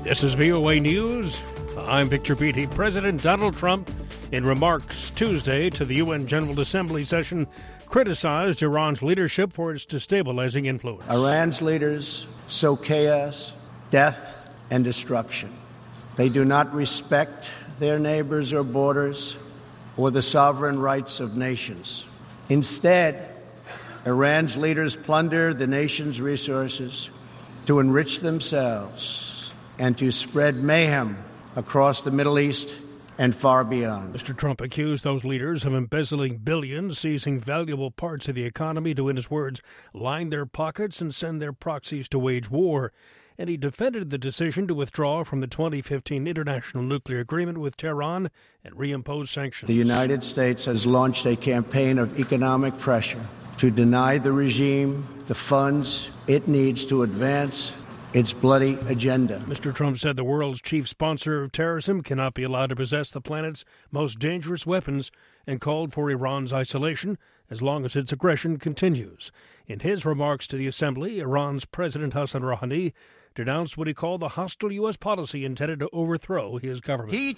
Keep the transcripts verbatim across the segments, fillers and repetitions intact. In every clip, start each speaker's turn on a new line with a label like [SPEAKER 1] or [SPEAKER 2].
[SPEAKER 1] This is V O A News. I'm Victor Beatty. President Donald Trump, in remarks Tuesday to the U N General Assembly session, criticized Iran's leadership for its destabilizing influence.
[SPEAKER 2] Iran's leaders sow chaos, death, and destruction. They do not respect their neighbors or borders or the sovereign rights of nations. Instead, Iran's leaders plunder the nation's resources to enrich themselves and to spread mayhem across the Middle East and far beyond.
[SPEAKER 1] Mister Trump accused those leaders of embezzling billions, seizing valuable parts of the economy to, in his words, line their pockets and send their proxies to wage war. And he defended the decision to withdraw from the twenty fifteen international nuclear agreement with Tehran and reimpose sanctions.
[SPEAKER 2] The United States has launched a campaign of economic pressure to deny the regime the funds it needs to advance its bloody agenda.
[SPEAKER 1] Mister Trump said the world's chief sponsor of terrorism cannot be allowed to possess the planet's most dangerous weapons and called for Iran's isolation as long as its aggression continues. In his remarks to the Assembly, Iran's President Hassan Rouhani denounced what he called the hostile U S policy intended to overthrow his government. He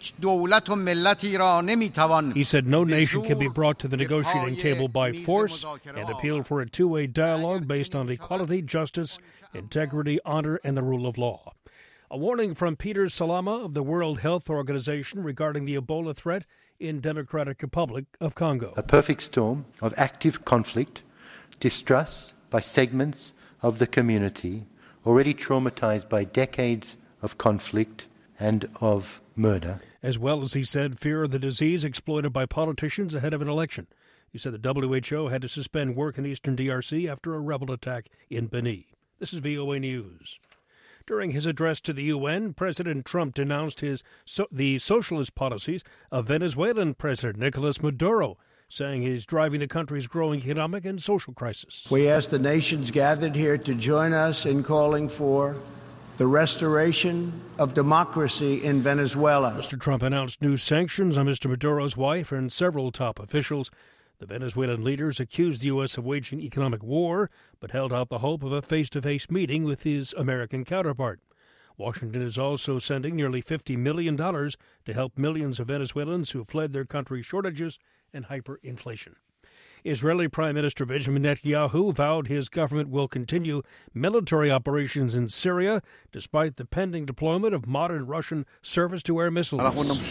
[SPEAKER 1] said no nation can be brought to the negotiating table by force and appealed for a two-way dialogue based on equality, justice, integrity, honor, and the rule of law. A warning from Peter Salama of the World Health Organization regarding the Ebola threat in Democratic Republic of Congo.
[SPEAKER 3] A perfect storm of active conflict, distrust by segments of the community already traumatized by decades of conflict and of murder.
[SPEAKER 1] As well as, he said, fear of the disease exploited by politicians ahead of an election. He said the W H O had to suspend work in eastern D R C after a rebel attack in Beni. This is V O A News. During his address to the U N, President Trump denounced his so, the socialist policies of Venezuelan President Nicolas Maduro, saying he's driving the country's growing economic and social crisis.
[SPEAKER 2] We ask the nations gathered here to join us in calling for the restoration of democracy in Venezuela.
[SPEAKER 1] Mister Trump announced new sanctions on Mister Maduro's wife and several top officials. The Venezuelan leaders accused the U S of waging economic war, but held out the hope of a face-to-face meeting with his American counterpart. Washington is also sending nearly fifty million dollars to help millions of Venezuelans who fled their country's shortages and hyperinflation. Israeli Prime Minister Benjamin Netanyahu vowed his government will continue military operations in Syria despite the pending deployment of modern Russian surface-to-air missiles.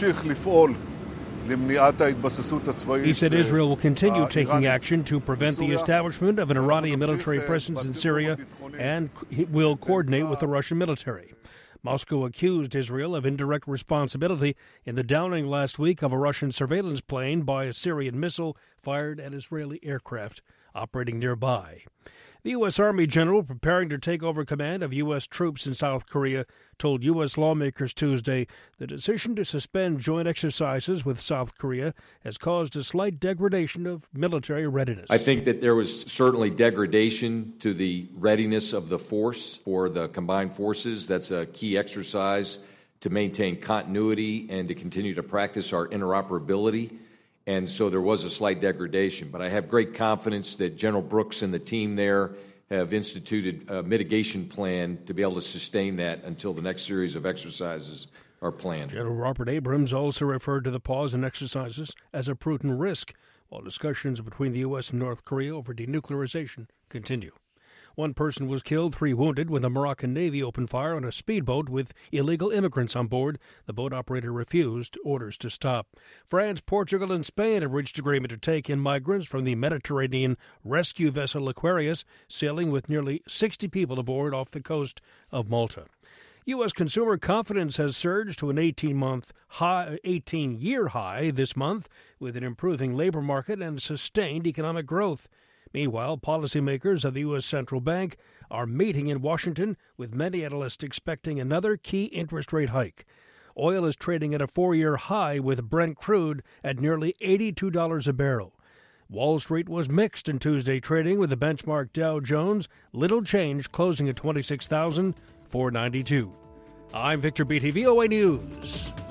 [SPEAKER 1] He said Israel will continue taking action to prevent the establishment of an Iranian military presence in Syria and will coordinate with the Russian military. Moscow accused Israel of indirect responsibility in the downing last week of a Russian surveillance plane by a Syrian missile fired at Israeli aircraft operating nearby. The U S. Army general preparing to take over command of U S troops in South Korea told U S lawmakers Tuesday the decision to suspend joint exercises with South Korea has caused a slight degradation of military readiness.
[SPEAKER 4] I think that there was certainly degradation to the readiness of the force for the combined forces. That's a key exercise to maintain continuity and to continue to practice our interoperability. And so there was a slight degradation. But I have great confidence that General Brooks and the team there have instituted a mitigation plan to be able to sustain that until the next series of exercises are planned.
[SPEAKER 1] General Robert Abrams also referred to the pause in exercises as a prudent risk, while discussions between the U S and North Korea over denuclearization continue. One person was killed, three wounded, when the Moroccan Navy opened fire on a speedboat with illegal immigrants on board. The boat operator refused orders to stop. France, Portugal, and Spain have reached agreement to take in migrants from the Mediterranean rescue vessel Aquarius, sailing with nearly sixty people aboard off the coast of Malta. U S consumer confidence has surged to an eighteen-month high, eighteen-year high this month, with an improving labor market and sustained economic growth. Meanwhile, policymakers of the U S. Central Bank are meeting in Washington, with many analysts expecting another key interest rate hike. Oil is trading at a four-year high, with Brent crude at nearly eighty-two dollars a barrel. Wall Street was mixed in Tuesday trading, with the benchmark Dow Jones little change, closing at twenty-six thousand four hundred ninety-two. I'm Victor Beatty, V O A News.